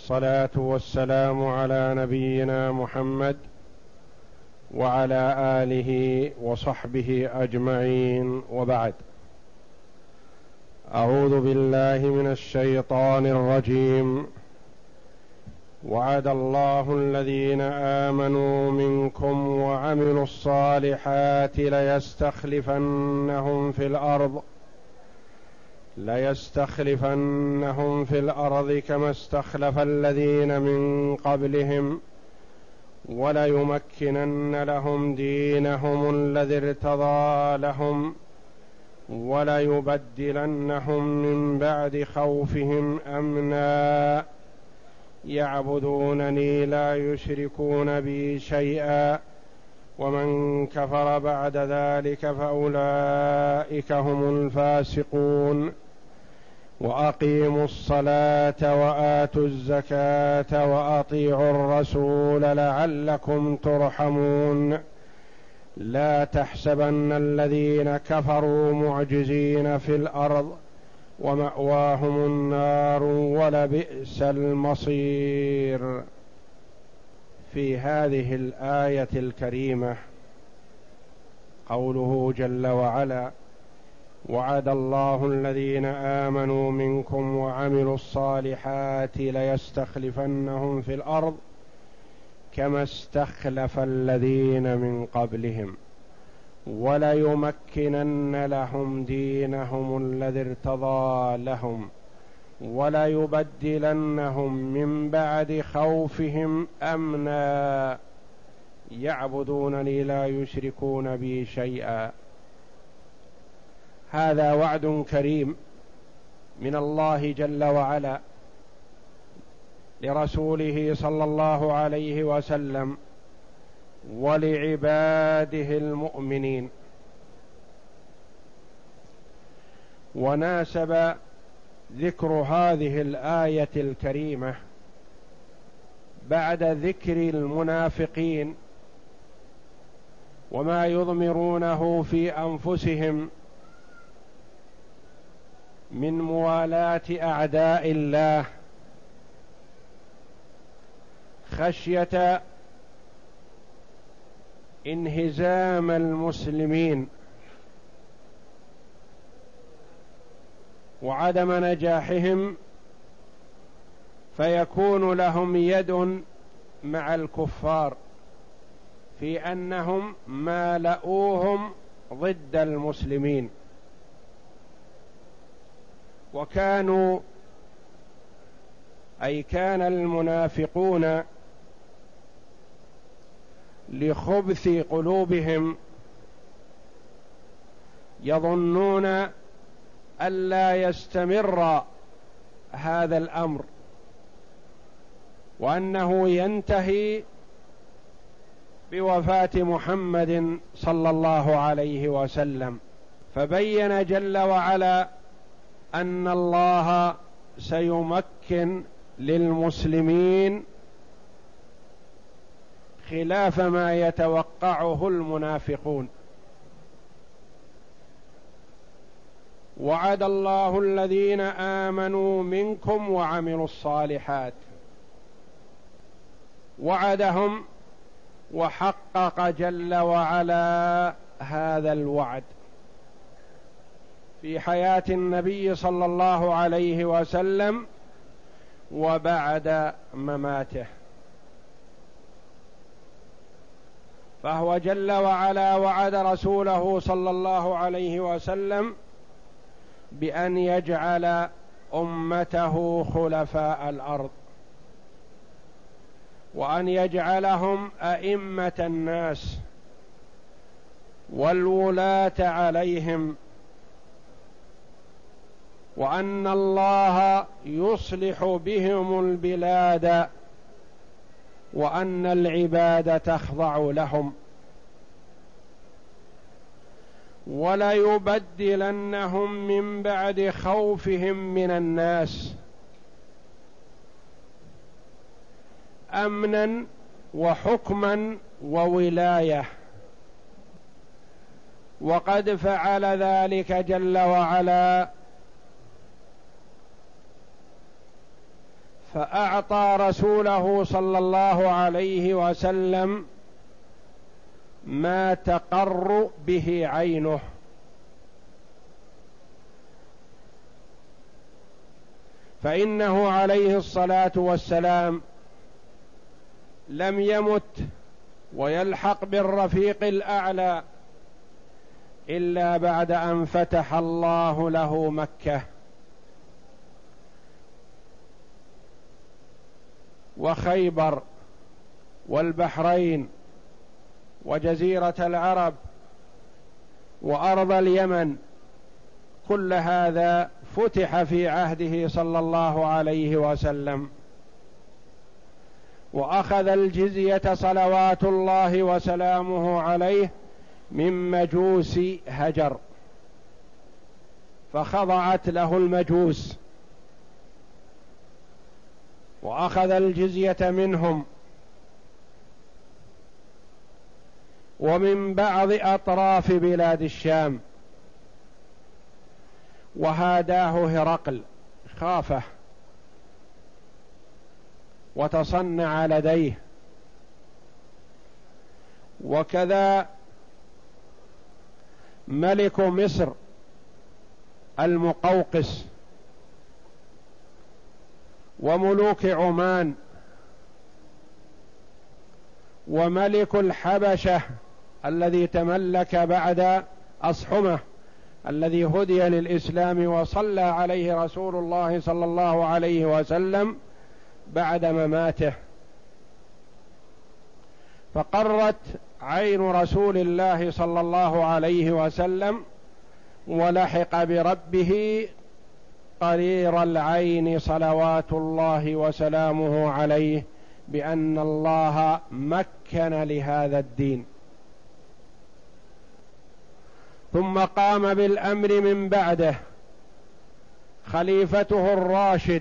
والصلاة والسلام على نبينا محمد وعلى آله وصحبه أجمعين، وبعد. أعوذ بالله من الشيطان الرجيم. وعد الله الذين آمنوا منكم وعملوا الصالحات ليستخلفنهم في الأرض كما استخلف الذين من قبلهم وليمكنن لهم دينهم الذي ارتضى لهم وليبدلنهم من بعد خوفهم أمنا يعبدونني لا يشركون بي شيئا ومن كفر بعد ذلك فأولئك هم الفاسقون. وأقيموا الصلاة وآتوا الزكاة وأطيعوا الرسول لعلكم ترحمون. لا تحسبن الذين كفروا معجزين في الأرض ومأواهم النار ولبئس المصير. في هذه الآية الكريمة قوله جل وعلا: وعد الله الذين آمنوا منكم وعملوا الصالحات ليستخلفنهم في الأرض كما استخلف الذين من قبلهم وليمكنن لهم دينهم الذي ارتضى لهم وليبدلنهم من بعد خوفهم أمنا يعبدونني لا يشركون بي شيئا. هذا وعد كريم من الله جل وعلا لرسوله صلى الله عليه وسلم ولعباده المؤمنين. وناسب ذكر هذه الآية الكريمة بعد ذكر المنافقين وما يضمرونه في أنفسهم من موالاة أعداء الله خشية انهزام المسلمين وعدم نجاحهم فيكون لهم يد مع الكفار في أنهم مالؤوهم ضد المسلمين. كان المنافقون لخبث قلوبهم يظنون ألا يستمر هذا الأمر وأنه ينتهي بوفاة محمد صلى الله عليه وسلم. فبين جل وعلا أن الله سيمكن للمسلمين خلاف ما يتوقعه المنافقون. وعد الله الذين آمنوا منكم وعملوا الصالحات، وعدهم وحقق جل وعلا هذا الوعد في حياة النبي صلى الله عليه وسلم وبعد مماته. فهو جل وعلا وعد رسوله صلى الله عليه وسلم بأن يجعل أمته خلفاء الأرض وأن يجعلهم أئمة الناس والولاة عليهم، وأن الله يصلح بهم البلاد وأن العباد تخضع لهم، وليبدلنهم من بعد خوفهم من الناس أمنا وحكما وولاية. وقد فعل ذلك جل وعلا فأعطى رسوله صلى الله عليه وسلم ما تقر به عينه، فإنه عليه الصلاة والسلام لم يمت ويلحق بالرفيق الأعلى إلا بعد أن فتح الله له مكة وخيبر والبحرين وجزيرة العرب وأرض اليمن، كل هذا فتح في عهده صلى الله عليه وسلم، وأخذ الجزية صلوات الله وسلامه عليه من مجوس هجر، فخضعت له المجوس وأخذ الجزية منهم ومن بعض أطراف بلاد الشام، وهاداه هرقل، خافه وتصنع لديه، وكذا ملك مصر المقوقس، وملوك عمان، وملك الحبشة الذي تملك بعد أصحمه الذي هدي للإسلام وصلى عليه رسول الله صلى الله عليه وسلم بعد مماته، فقرت عين رسول الله صلى الله عليه وسلم ولحق بربه قرير العين صلوات الله وسلامه عليه بأن الله مكن لهذا الدين. ثم قام بالأمر من بعده خليفته الراشد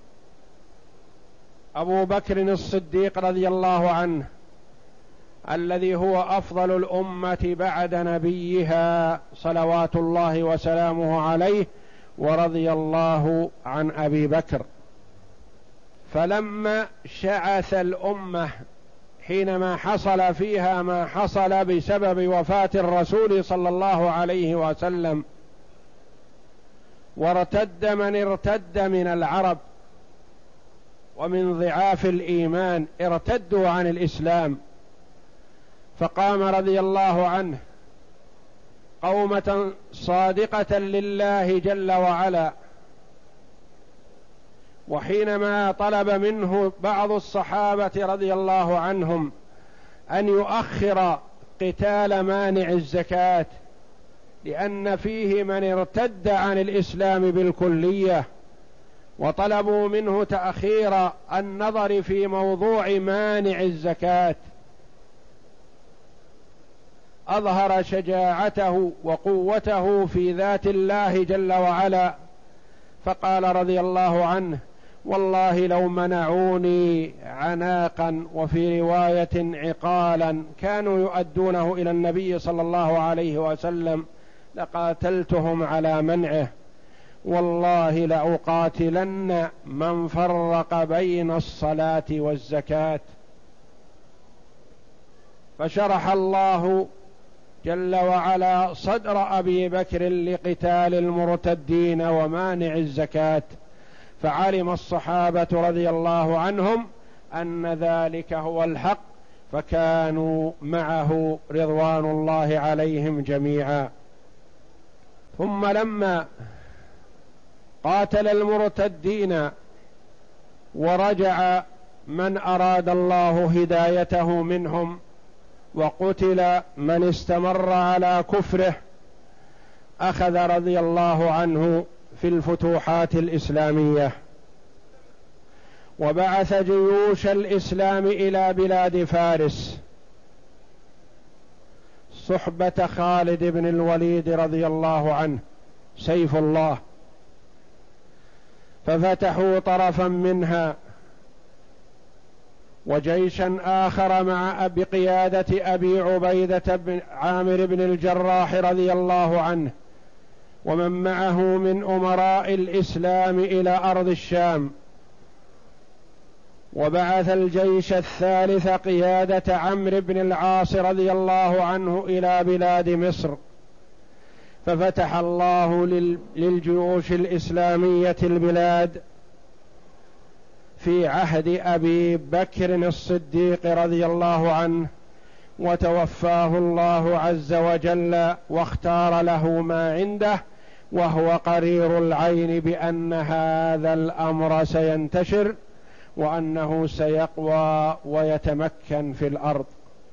أبو بكر الصديق رضي الله عنه، الذي هو أفضل الأمة بعد نبيها صلوات الله وسلامه عليه، ورضي الله عن أبي بكر. فلما شعث الأمة حينما حصل فيها ما حصل بسبب وفاة الرسول صلى الله عليه وسلم، وارتد من ارتد من العرب ومن ضعاف الإيمان، ارتدوا عن الإسلام، فقام رضي الله عنه قومة صادقة لله جل وعلا. وحينما طلب منه بعض الصحابة رضي الله عنهم أن يؤخر قتال مانع الزكاة لأن فيه من ارتد عن الإسلام بالكلية، وطلبوا منه تأخير النظر في موضوع مانع الزكاة، أظهر شجاعته وقوته في ذات الله جل وعلا، فقال رضي الله عنه: والله لو منعوني عناقا وفي رواية عقالا كانوا يؤدونه إلى النبي صلى الله عليه وسلم لقاتلتهم على منعه، والله لأقاتلن من فرق بين الصلاة والزكاة. فشرح الله جل وعلا صدر أبي بكر لقتال المرتدين ومانع الزكاة، فعلم الصحابة رضي الله عنهم أن ذلك هو الحق، فكانوا معه رضوان الله عليهم جميعا. ثم لما قاتل المرتدين ورجع من أراد الله هدايته منهم، وقتل من استمر على كفره، أخذ رضي الله عنه في الفتوحات الإسلامية، وبعث جيوش الإسلام إلى بلاد فارس صحبة خالد بن الوليد رضي الله عنه سيف الله، ففتحوا طرفا منها، وجيشا آخر بقيادة أبي عبيدة بن عامر بن الجراح رضي الله عنه ومن معه من أمراء الإسلام إلى أرض الشام، وبعث الجيش الثالث قيادة عمرو بن العاص رضي الله عنه إلى بلاد مصر، ففتح الله للجيوش الإسلامية البلاد في عهد أبي بكر الصديق رضي الله عنه، وتوفاه الله عز وجل واختار له ما عنده، وهو قرير العين بأن هذا الأمر سينتشر وأنه سيقوى ويتمكن في الأرض.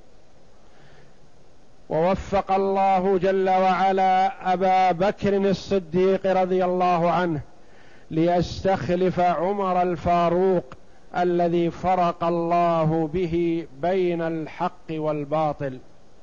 ووفق الله جل وعلا أبا بكر الصديق رضي الله عنه ليستخلف عمر الفاروق الذي فرق الله به بين الحق والباطل،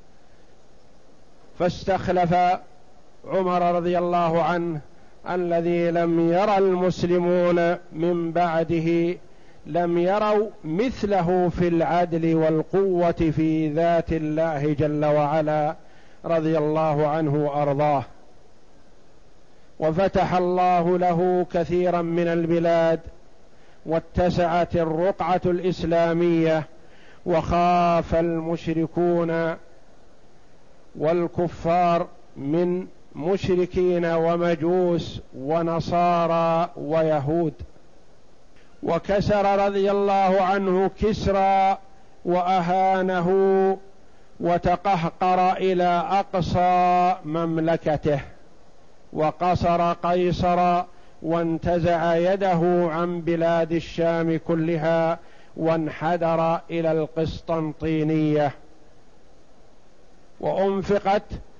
فاستخلف عمر رضي الله عنه الذي لم يرى المسلمون من بعده، لم يروا مثله في العدل والقوة في ذات الله جل وعلا، رضي الله عنه وأرضاه. وفتح الله له كثيرا من البلاد، واتسعت الرقعة الإسلامية، وخاف المشركون والكفار من مشركين ومجوس ونصارى ويهود. وكسر رضي الله عنه كسرى وأهانه وتقهقر إلى أقصى مملكته، وقصر قيصر وانتزع يده عن بلاد الشام كلها وانحدر إلى القسطنطينية، وأنفقت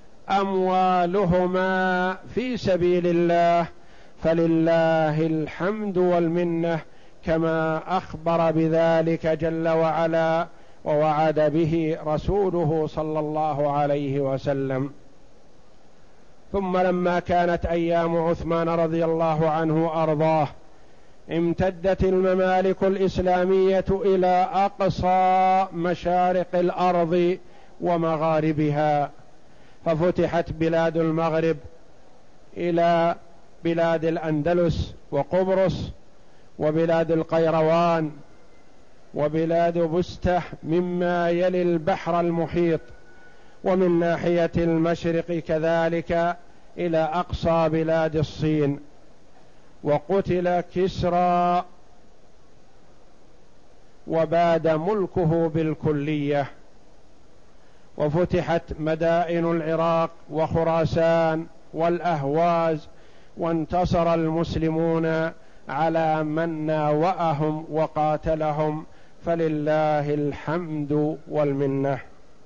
أموالهما في سبيل الله، فلله الحمد والمنة، كما أخبر بذلك جل وعلا ووعد به رسوله صلى الله عليه وسلم. ثم لما كانت أيام عثمان رضي الله عنه وأرضاه، امتدت الممالك الإسلامية إلى أقصى مشارق الأرض ومغاربها، ففتحت بلاد المغرب إلى بلاد الأندلس وقبرص وبلاد القيروان وبلاد بسته مما يلي البحر المحيط، ومن ناحية المشرق كذلك إلى أقصى بلاد الصين. وقتل كسرى وباد ملكه بالكلية، وفتحت مدائن العراق وخراسان والأهواز، وانتصر المسلمون على من ناوأهم وقاتلهم، فلله الحمد والمنة.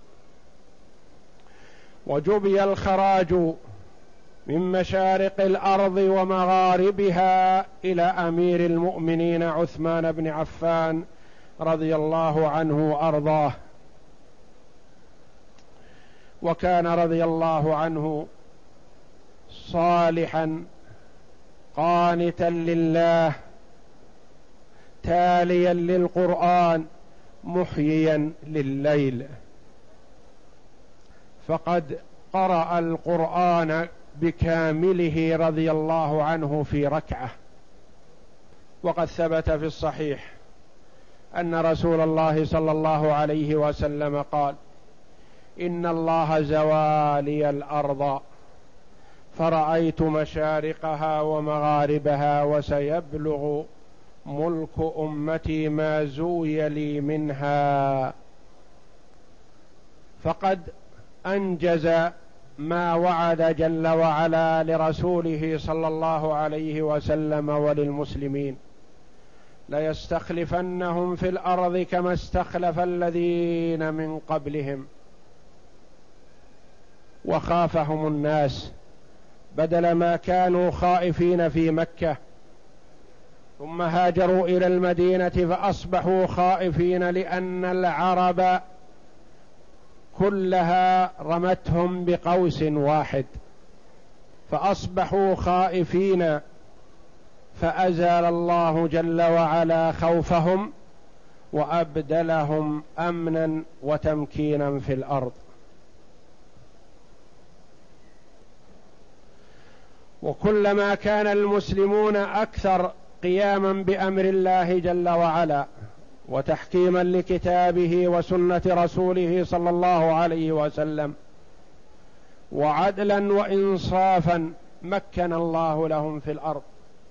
وجبي الخراج من مشارق الأرض ومغاربها إلى أمير المؤمنين عثمان بن عفان رضي الله عنه وأرضاه. وكان رضي الله عنه صالحا قانتا لله، تاليا للقرآن، محييا لليل، فقد قرأ القرآن بكامله رضي الله عنه في ركعة. وقد ثبت في الصحيح أن رسول الله صلى الله عليه وسلم قال: إن الله زوالي الأرض فرأيت مشارقها ومغاربها، وسيبلغ ملك أمتي ما زوي لي منها. فقد أنجز ما وعد جل وعلا لرسوله صلى الله عليه وسلم وللمسلمين: ليستخلفنهم في الأرض كما استخلف الذين من قبلهم. وخافهم الناس، بدل ما كانوا خائفين في مكة ثم هاجروا إلى المدينة فأصبحوا خائفين، لأن العرب كلها رمتهم بقوس واحد، فأصبحوا خائفين، فأزال الله جل وعلا خوفهم وأبدلهم أمنا وتمكينا في الأرض. وكلما كان المسلمون أكثر قياما بأمر الله جل وعلا وتحكيما لكتابه وسنة رسوله صلى الله عليه وسلم، وعدلا وإنصافا مكن الله لهم في الأرض.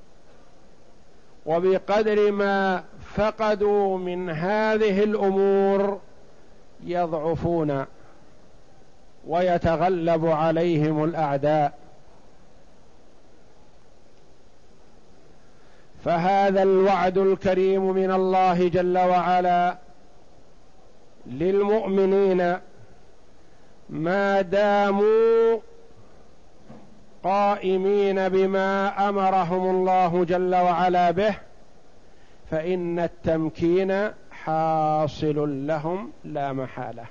وبقدر ما فقدوا من هذه الأمور يضعفون ويتغلب عليهم الأعداء. فهذا الوعد الكريم من الله جل وعلا للمؤمنين ما داموا قائمين بما أمرهم الله جل وعلا به، فإن التمكين حاصل لهم لا محالة.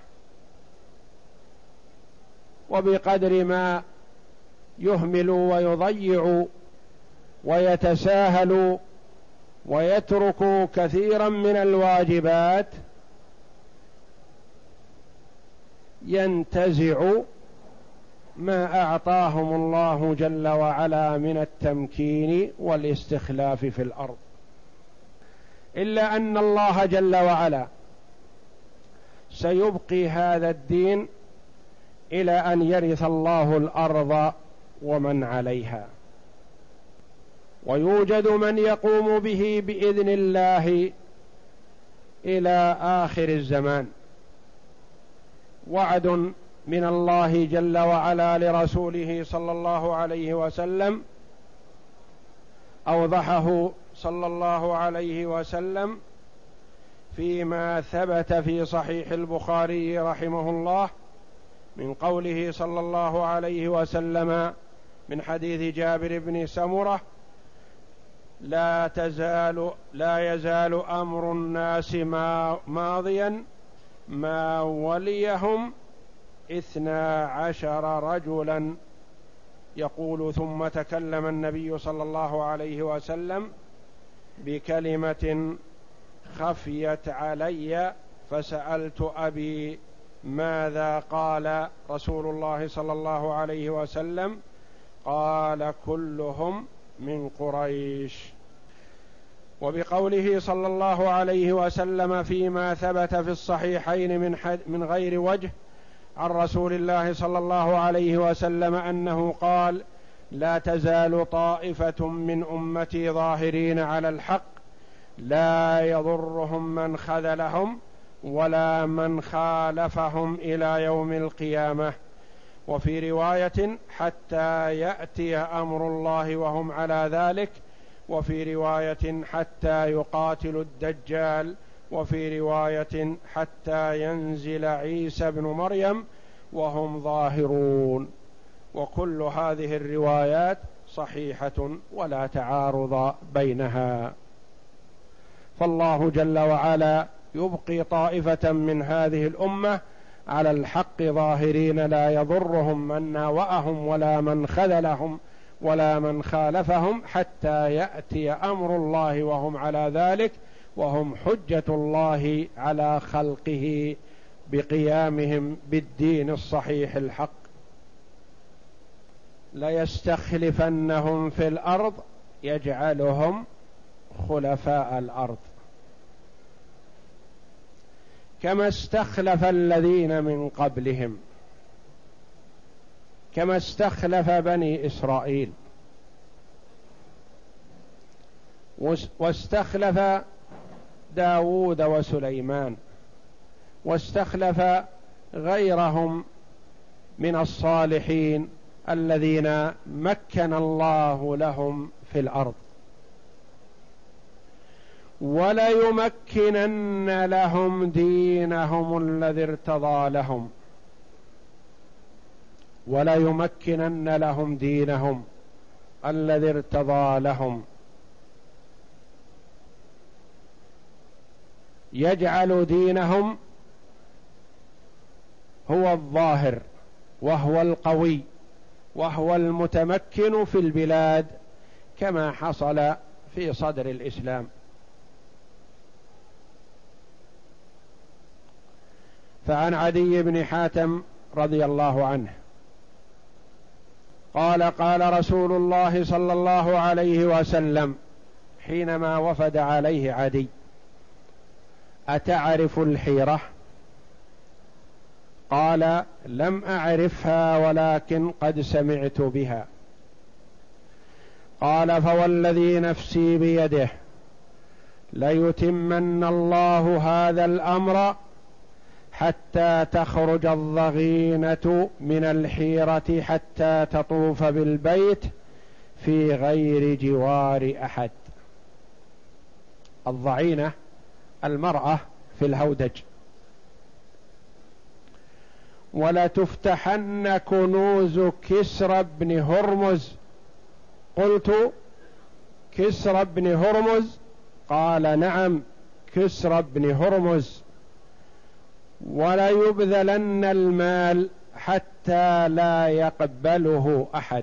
وبقدر ما يهملوا ويضيعوا ويتساهلوا ويتركوا كثيرا من الواجبات ينتزع ما أعطاهم الله جل وعلا من التمكين والاستخلاف في الأرض. إلا أن الله جل وعلا سيبقي هذا الدين إلى أن يرث الله الأرض ومن عليها، ويوجد من يقوم به بإذن الله إلى آخر الزمان. وعد من الله جل وعلا لرسوله صلى الله عليه وسلم أوضحه صلى الله عليه وسلم فيما ثبت في صحيح البخاري رحمه الله من قوله صلى الله عليه وسلم من حديث جابر بن سمرة: لا يزال أمر الناس ماضيا ما وليهم 12 رجلا. يقول: ثم تكلم النبي صلى الله عليه وسلم بكلمة خفيت علي فسألت أبي ماذا قال رسول الله صلى الله عليه وسلم؟ قال: كلهم من قريش. وبقوله صلى الله عليه وسلم فيما ثبت في الصحيحين من غير وجه عن رسول الله صلى الله عليه وسلم أنه قال: لا تزال طائفة من أمتي ظاهرين على الحق لا يضرهم من خذلهم ولا من خالفهم إلى يوم القيامة. وفي رواية: حتى يأتي أمر الله وهم على ذلك. وفي رواية: حتى يقاتلوا الدجال. وفي رواية: حتى ينزل عيسى بن مريم وهم ظاهرون. وكل هذه الروايات صحيحة ولا تعارض بينها. فالله جل وعلا يبقي طائفة من هذه الأمة على الحق ظاهرين لا يضرهم من ناوأهم ولا من خذلهم ولا من خالفهم حتى يأتي أمر الله وهم على ذلك، وهم حجة الله على خلقه بقيامهم بالدين الصحيح الحق. ليستخلفنهم في الأرض يجعلهم خلفاء الأرض كما استخلف الذين من قبلهم، كما استخلف بني إسرائيل، واستخلف داود وسليمان، واستخلف غيرهم من الصالحين الذين مكن الله لهم في الأرض. وليمكنن لهم دينهم الذي ارتضى لهم، وليمكنن لهم دينهم الذي ارتضى لهم. يجعل دينهم هو الظاهر وهو القوي وهو المتمكن في البلاد، كما حصل في صدر الإسلام. فعن عدي بن حاتم رضي الله عنه قال: قال رسول الله صلى الله عليه وسلم حينما وفد عليه عدي: أتعرف الحيرة؟ قال: لم أعرفها ولكن قد سمعت بها. قال: فوالذي نفسي بيده ليتمن الله هذا الأمر حتى تخرج الضغينة من الحيرة حتى تطوف بالبيت في غير جوار أحد. الضغينة المرأة في الهودج. ولتفتحن كنوز كسرى بن هرمز. قلت: كسرى بن هرمز؟ قال: نعم، كسرى بن هرمز. وليبذلن المال حتى لا يقبله أحد.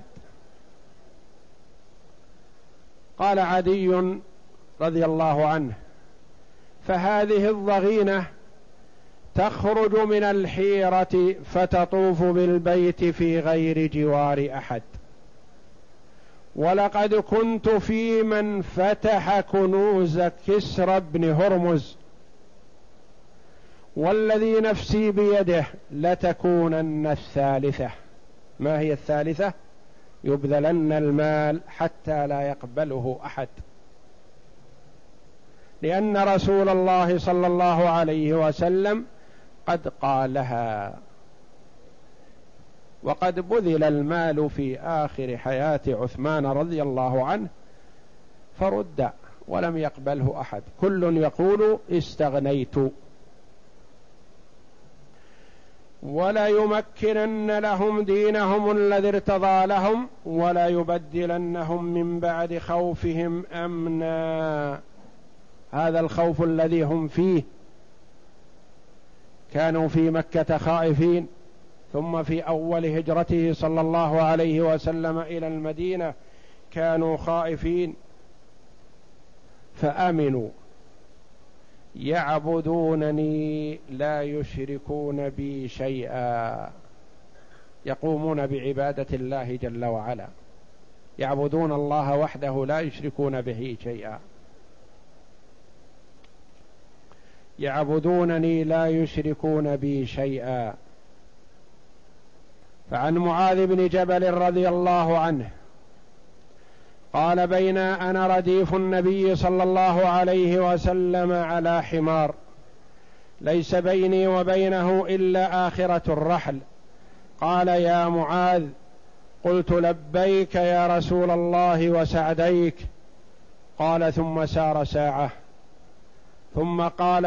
قال عدي رضي الله عنه: فهذه الضغينة تخرج من الحيرة فتطوف بالبيت في غير جوار أحد، ولقد كنت في من فتح كنوز كسرى بن هرمز، والذي نفسي بيده لتكونن الثالثة. ما هي الثالثة؟ يبذلن المال حتى لا يقبله أحد، لأن رسول الله صلى الله عليه وسلم قد قالها. وقد بذل المال في آخر حياة عثمان رضي الله عنه فرد ولم يقبله أحد، كل يقول استغنيت. ولا يمكنن لهم دينهم الذي ارتضى لهم ولا يبدلنهم من بعد خوفهم أمنا. هذا الخوف الذي هم فيه، كانوا في مكة خائفين، ثم في أول هجرته صلى الله عليه وسلم إلى المدينة كانوا خائفين فأمنوا، يعبدونني لا يشركون بي شيئا، يقومون بعبادة الله جل وعلا، يعبدون الله وحده لا يشركون به شيئا، يعبدونني لا يشركون بي شيئا. فعن معاذ بن جبل رضي الله عنه قال: بين أنا رديف النبي صلى الله عليه وسلم على حمار ليس بيني وبينه إلا آخرة الرحل، قال: يا معاذ. قلت: لبيك يا رسول الله وسعديك. قال: ثم سار ساعة، ثم قال: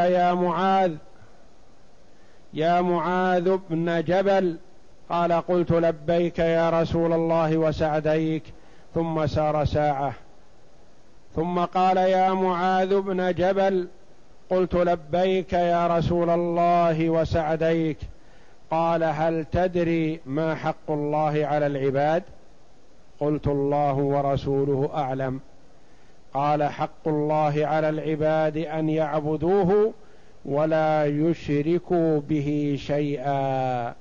يا معاذ بن جبل. قال: قلت: لبيك يا رسول الله وسعديك. ثم سار ساعة، ثم قال: يا معاذ بن جبل. قلت: لبيك يا رسول الله وسعديك. قال: هل تدري ما حق الله على العباد؟ قلت: الله ورسوله أعلم. قال: حق الله على العباد أن يعبدوه ولا يشركوا به شيئا.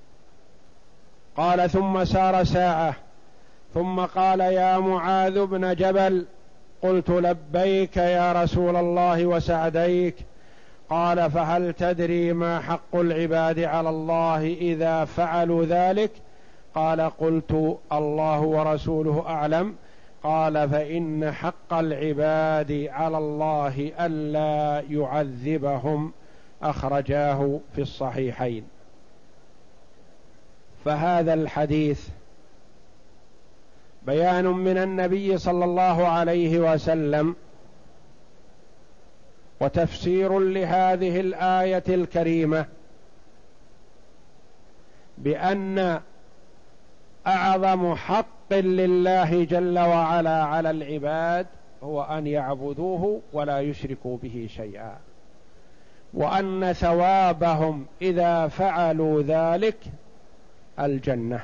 قال: ثم سار ساعة، ثم قال: يا معاذ بن جبل. قلت: لبيك يا رسول الله وسعديك. قال: فهل تدري ما حق العباد على الله إذا فعلوا ذلك؟ قال: قلت: الله ورسوله أعلم. قال: فإن حق العباد على الله ألا يعذبهم. أخرجاه في الصحيحين. فهذا الحديث بيان من النبي صلى الله عليه وسلم وتفسير لهذه الآية الكريمة بأن أعظم حق لله جل وعلا على العباد هو أن يعبدوه ولا يشركوا به شيئا، وأن ثوابهم إذا فعلوا ذلك الجنة.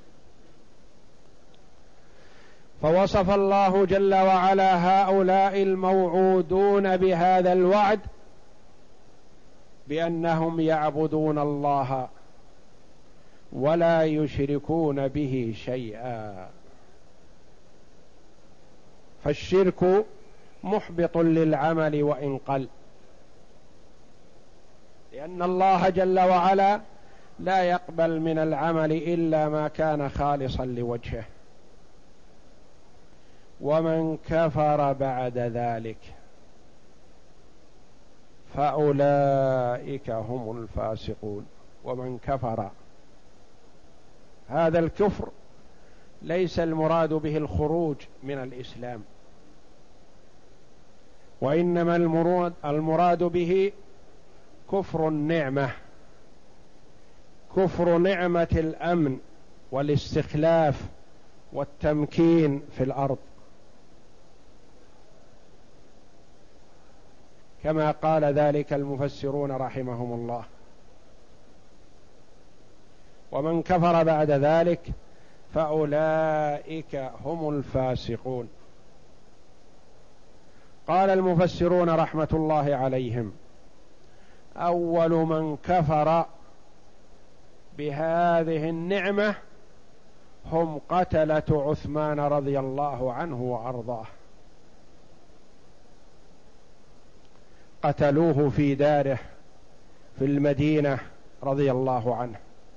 فوصف الله جل وعلا هؤلاء الموعودون بهذا الوعد بأنهم يعبدون الله ولا يشركون به شيئا. فالشرك محبط للعمل وإن قل، لأن الله جل وعلا لا يقبل من العمل إلا ما كان خالصا لوجهه. ومن كفر بعد ذلك فأولئك هم الفاسقون. ومن كفر، هذا الكفر ليس المراد به الخروج من الإسلام، وإنما المراد به كفر النعمة، كفر نعمة الأمن والاستخلاف والتمكين في الأرض، كما قال ذلك المفسرون رحمهم الله. ومن كفر بعد ذلك فأولئك هم الفاسقون. قال المفسرون رحمة الله عليهم: أول من كفر بهذه النعمة هم قتلة عثمان رضي الله عنه وأرضاه، قتلوه في داره في المدينة رضي الله عنه،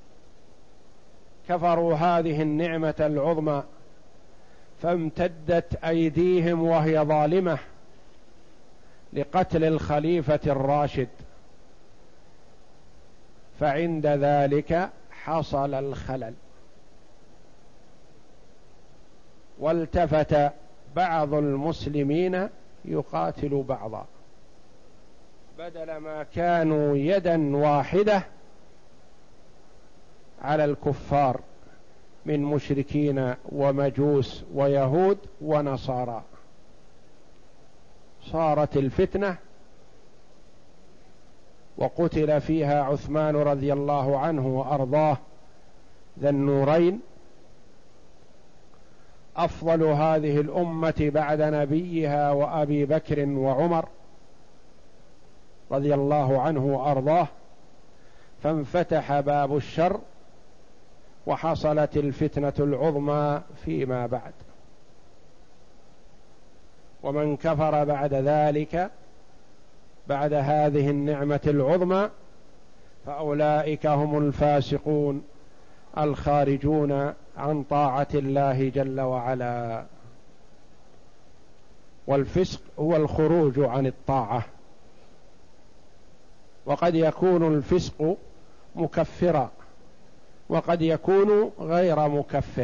كفروا هذه النعمة العظمى، فامتدت أيديهم وهي ظالمة لقتل الخليفة الراشد، فعند ذلك حصل الخلل، والتفت بعض المسلمين يقاتل بعضا، بدل ما كانوا يدا واحدة على الكفار من مشركين ومجوس ويهود ونصارى، صارت الفتنة وقتل فيها عثمان رضي الله عنه وأرضاه ذا النورين، أفضل هذه الأمة بعد نبيها وأبي بكر وعمر رضي الله عنه وأرضاه، فانفتح باب الشر وحصلت الفتنة العظمى فيما بعد. ومن كفر بعد ذلك بعد هذه النعمة العظمى فأولئك هم الفاسقون الخارجون عن طاعة الله جل وعلا. والفسق هو الخروج عن الطاعة، وقد يكون الفسق مكفرا وقد يكون غير مكفر،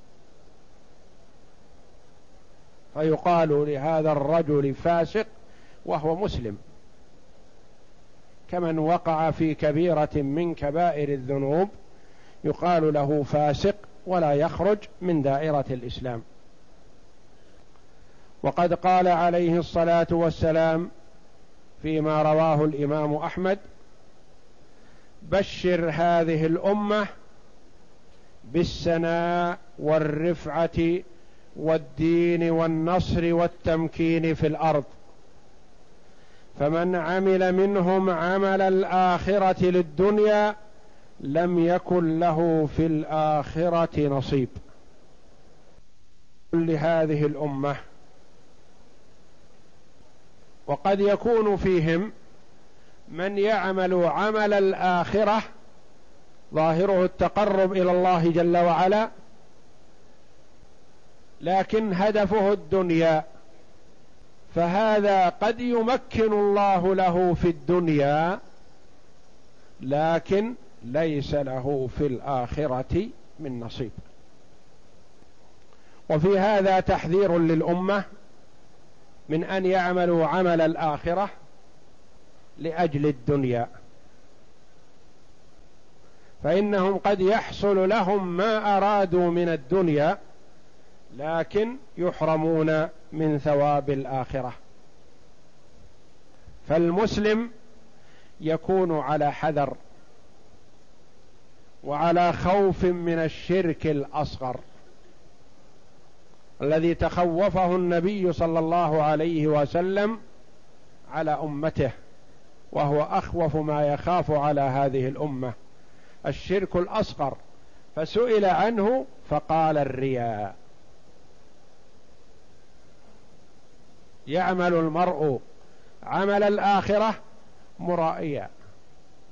فيقال لهذا الرجل فاسق وهو مسلم، كمن وقع في كبيرة من كبائر الذنوب يقال له فاسق ولا يخرج من دائرة الإسلام. وقد قال عليه الصلاة والسلام فيما رواه الإمام أحمد: بشر هذه الأمة بالسناء والرفعة والدين والنصر والتمكين في الأرض، فمن عمل منهم عمل الآخرة للدنيا لم يكن له في الآخرة نصيب. لهذه الأمة، وقد يكون فيهم من يعمل عمل الآخرة ظاهره التقرب إلى الله جل وعلا، لكن هدفه الدنيا، فهذا قد يمكن الله له في الدنيا لكن ليس له في الآخرة من نصيب. وفي هذا تحذير للأمة من أن يعملوا عمل الآخرة لأجل الدنيا، فإنهم قد يحصل لهم ما أرادوا من الدنيا لكن يحرمون من ثواب الآخرة. فالمسلم يكون على حذر وعلى خوف من الشرك الأصغر الذي تخوفه النبي صلى الله عليه وسلم على أمته، وهو أخوف ما يخاف على هذه الأمة، الشرك الأصغر، فسئل عنه فقال الرياء. يعمل المرء عمل الآخرة مرائيا،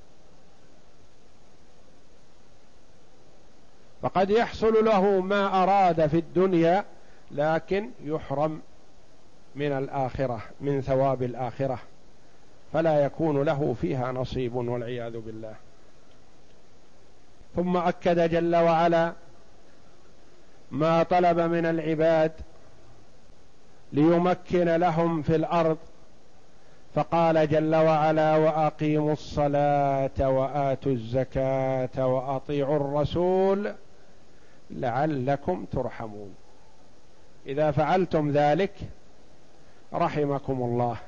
فقد يحصل له ما أراد في الدنيا لكن يحرم من الآخرة، من ثواب الآخرة، فلا يكون له فيها نصيب والعياذ بالله. ثم أكد جل وعلا ما طلب من العباد ليمكن لهم في الأرض، فقال جل وعلا وأقيموا الصلاة وآتوا الزكاة وأطيعوا الرسول لعلكم ترحمون. إذا فعلتم ذلك رحمكم الله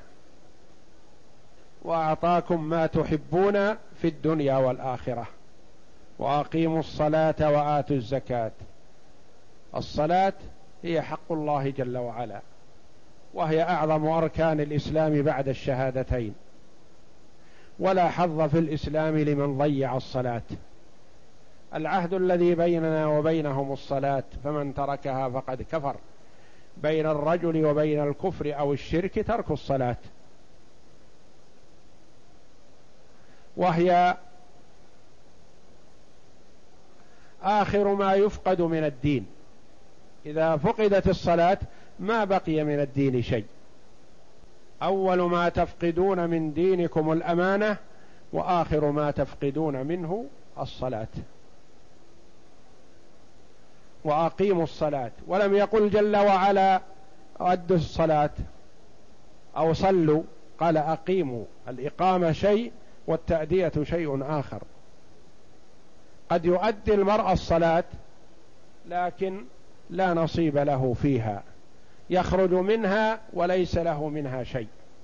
وأعطاكم ما تحبون في الدنيا والآخرة. وأقيموا الصلاة وآتوا الزكاة. الصلاة هي حق الله جل وعلا، وهي أعظم أركان الإسلام بعد الشهادتين، ولا حظ في الإسلام لمن ضيع الصلاة. العهد الذي بيننا وبينهم الصلاة، فمن تركها فقد كفر. بين الرجل وبين الكفر أو الشرك ترك الصلاة، وهي آخر ما يفقد من الدين. إذا فقدت الصلاة ما بقي من الدين شيء. أول ما تفقدون من دينكم الأمانة، وآخر ما تفقدون منه الصلاة. وأقيموا الصلاة، ولم يقل جل وعلا أدوا الصلاة أو صلوا، قال أقيموا. الإقامة شيء والتأدية شيء آخر. قد يؤدي المرء الصلاة لكن لا نصيب له فيها، يخرج منها وليس له منها شيء.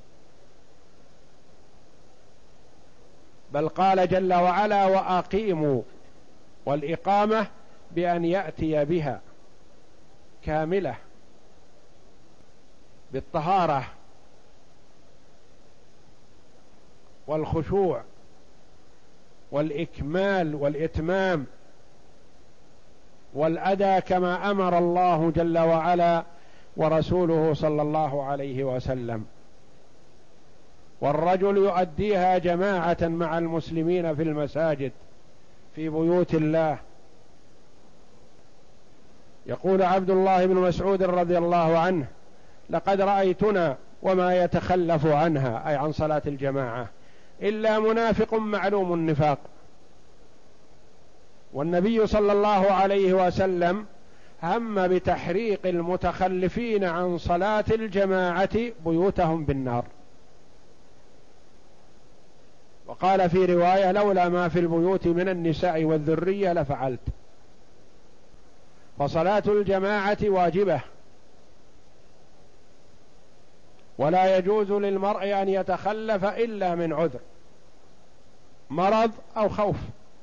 بل قال جل وعلا وأقيموا، والإقامة بأن يأتي بها كاملة بالطهارة والخشوع والإكمال والإتمام والأداء كما أمر الله جل وعلا ورسوله صلى الله عليه وسلم. والرجل يؤديها جماعة مع المسلمين في المساجد في بيوت الله. يقول عبد الله بن مسعود رضي الله عنه لقد رأيتنا وما يتخلف عنها، أي عن صلاة الجماعة، إلا منافق معلوم النفاق. والنبي صلى الله عليه وسلم هم بتحريق المتخلفين عن صلاة الجماعة بيوتهم بالنار، وقال في رواية لولا ما في البيوت من النساء والذرية لفعلت. فصلاة الجماعة واجبة، ولا يجوز للمرء أن يتخلف إلا من عذر، مرض أو خوف.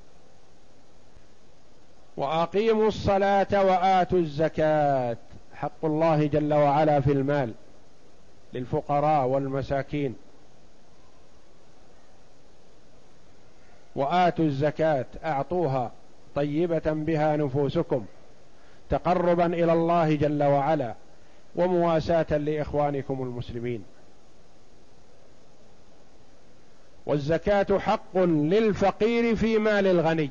وأقيموا الصلاة وآتوا الزكاة، حق الله جل وعلا في المال للفقراء والمساكين. وآتوا الزكاة، أعطوها طيبة بها نفوسكم تقربا إلى الله جل وعلا ومواساة لإخوانكم المسلمين. والزكاة حق للفقير في مال الغني،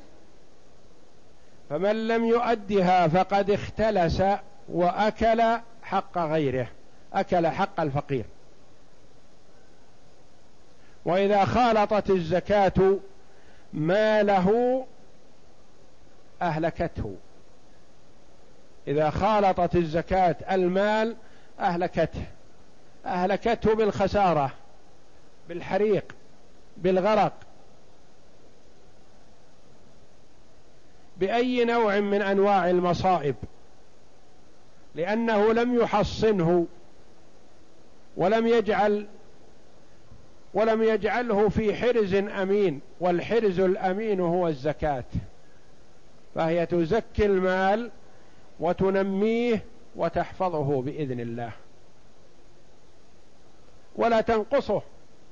فمن لم يؤدها فقد اختلس وأكل حق غيره، أكل حق الفقير. وإذا خالطت الزكاة ماله أهلكته، إذا خالطت الزكاة المال أهلكته بالخسارة، بالحريق، بالغرق، بأي نوع من أنواع المصائب، لأنه لم يحصنه ولم يجعله في حرز أمين، والحرز الأمين هو الزكاة. فهي تزكي المال وتنميه وتحفظه بإذن الله، ولا تنقصه،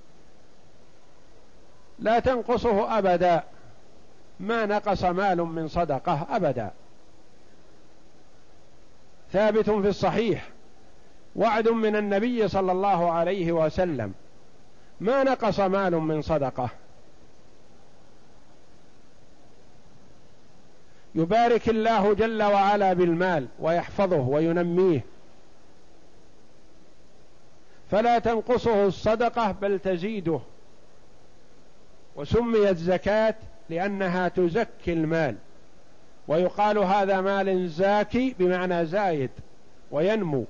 لا تنقصه أبدا. ما نقص مال من صدقة أبدا. ثابت في الصحيح وعد من النبي صلى الله عليه وسلم ما نقص مال من صدقة. يبارك الله جل وعلا بالمال ويحفظه وينميه، فلا تنقصه الصدقة بل تزيده. وسميت زكاة لأنها تزكي المال، ويقال هذا مال زاكي بمعنى زايد وينمو.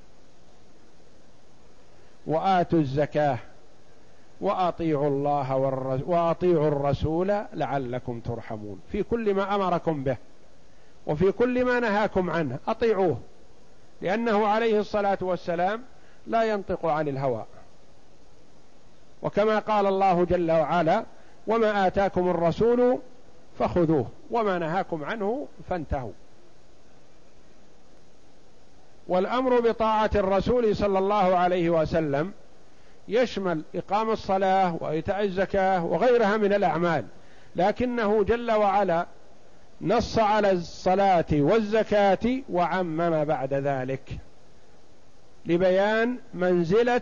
وآتوا الزكاة وأطيعوا الله وأطيعوا الرسول لعلكم ترحمون. في كل ما أمركم به وفي كل ما نهاكم عنه أطيعوه، لأنه عليه الصلاة والسلام لا ينطق عن الهوى، وكما قال الله جل وعلا: وما آتاكم الرسول فخذوه وما نهاكم عنه فانتهوا. والأمر بطاعة الرسول صلى الله عليه وسلم يشمل إقام الصلاة وإيتاء الزكاة وغيرها من الأعمال، لكنه جل وعلا نص على الصلاة والزكاة وعمم بعد ذلك لبيان منزلة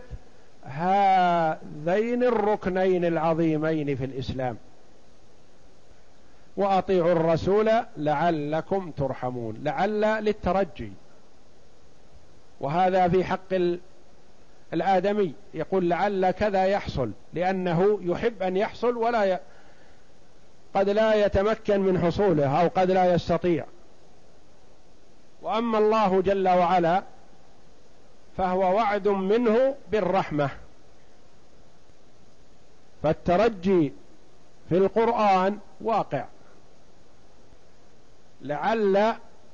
هذين الركنين العظيمين في الإسلام. وأطيعوا الرسول لعلكم ترحمون، لعل للترجي، وهذا في حق الآدمي، يقول لعل كذا يحصل لأنه يحب أن يحصل قد لا يتمكن من حصوله أو قد لا يستطيع. وأما الله جل وعلا فهو وعد منه بالرحمة، فالترجي في القرآن واقع. لعل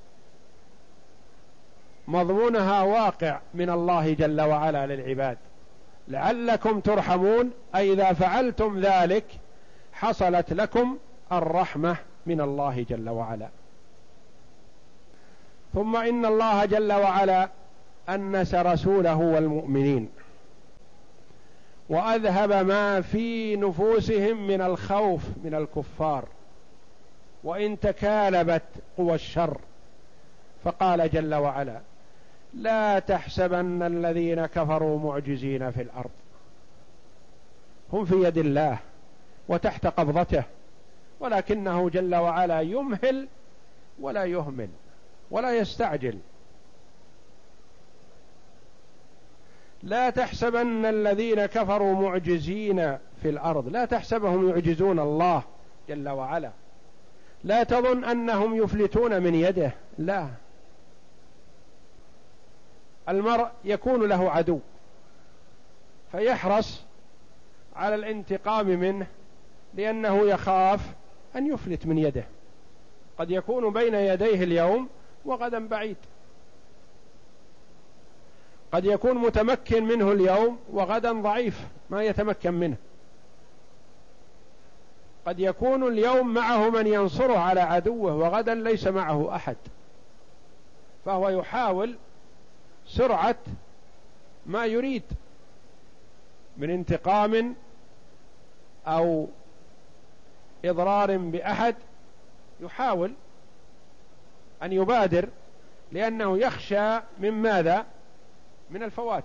مضمونها واقع من الله جل وعلا للعباد، لعلكم ترحمون، أي إذا فعلتم ذلك حصلت لكم الرحمة من الله جل وعلا. ثم إن الله جل وعلا أنس رسوله والمؤمنين وأذهب ما في نفوسهم من الخوف من الكفار وإن تكالبت قوى الشر، فقال جل وعلا: لا تحسبن الذين كفروا معجزين في الأرض، هم في يد الله وتحت قبضته، ولكنه جل وعلا يمهل ولا يهمل ولا يستعجل. لا تحسبن الذين كفروا معجزين في الأرض، لا تحسبهم يعجزون الله جل وعلا، لا تظن أنهم يفلتون من يده، لا. المرء يكون له عدو فيحرص على الانتقام منه لأنه يخاف أن يفلت من يده، قد يكون بين يديه اليوم وغدا بعيد، قد يكون متمكن منه اليوم وغدا ضعيف ما يتمكن منه، قد يكون اليوم معه من ينصره على عدوه وغدا ليس معه أحد، فهو يحاول سرعة ما يريد من انتقام أو إضرار بأحد، يحاول أن يبادر لأنه يخشى من ماذا؟ من الفوات.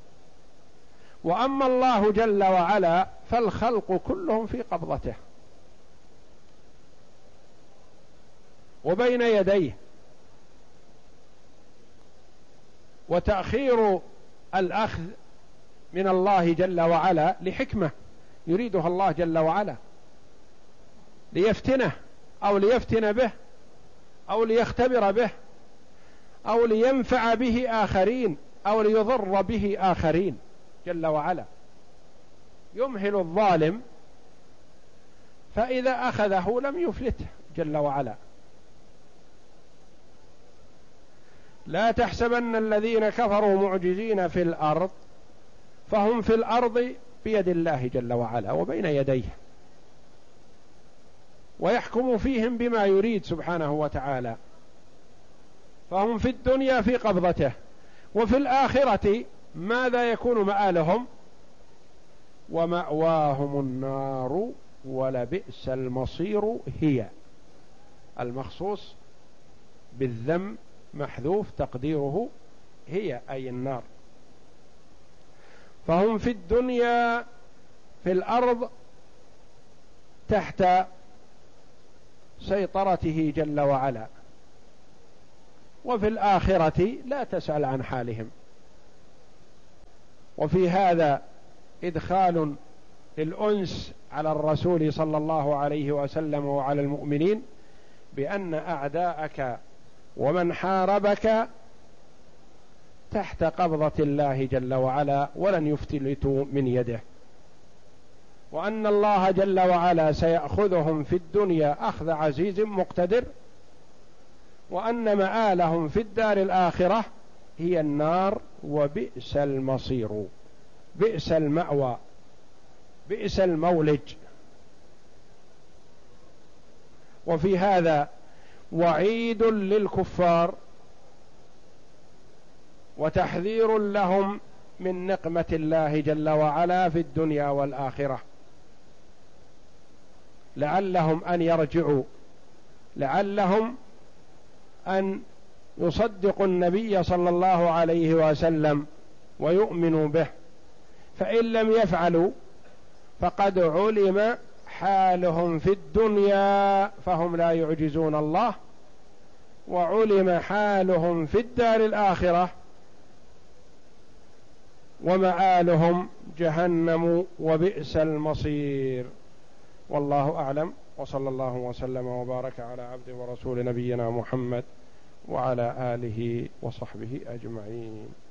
وأما الله جل وعلا فالخلق كلهم في قبضته وبين يديه، وتأخير الأخذ من الله جل وعلا لحكمة يريدها الله جل وعلا، ليفتنه أو ليفتن به أو ليختبر به أو لينفع به آخرين أو ليضر به آخرين جل وعلا. يمهل الظالم فإذا أخذه لم يفلته جل وعلا. لا تحسبن الذين كفروا معجزين في الأرض، فهم في الأرض بيد الله جل وعلا وبين يديه، ويحكم فيهم بما يريد سبحانه وتعالى، فهم في الدنيا في قبضته، وفي الآخرة ماذا يكون مآلهم؟ ومأواهم النار ولبئس المصير. هي المخصوص بالذم محذوف تقديره هي أي النار. فهم في الدنيا في الأرض تحت سيطرته جل وعلا، وفي الآخرة لا تسأل عن حالهم. وفي هذا إدخال الأنس على الرسول صلى الله عليه وسلم وعلى المؤمنين بأن أعداءك ومن حاربك تحت قبضة الله جل وعلا ولن يفتلتوا من يده، وأن الله جل وعلا سيأخذهم في الدنيا أخذ عزيز مقتدر، وأن مآلهم في الدار الآخرة هي النار، وبئس المصير، بئس المأوى، بئس المولج. وفي هذا وعيد للكفار وتحذير لهم من نقمة الله جل وعلا في الدنيا والآخرة، لعلهم أن يرجعوا، لعلهم أن يصدقوا النبي صلى الله عليه وسلم ويؤمنوا به، فإن لم يفعلوا فقد علم حالهم في الدنيا فهم لا يعجزون الله، وعلم حالهم في الدار الآخرة ومآلهم جهنم وبئس المصير. والله أعلم، وصلى الله وسلم وبارك على عبد ورسول نبينا محمد وعلى آله وصحبه أجمعين.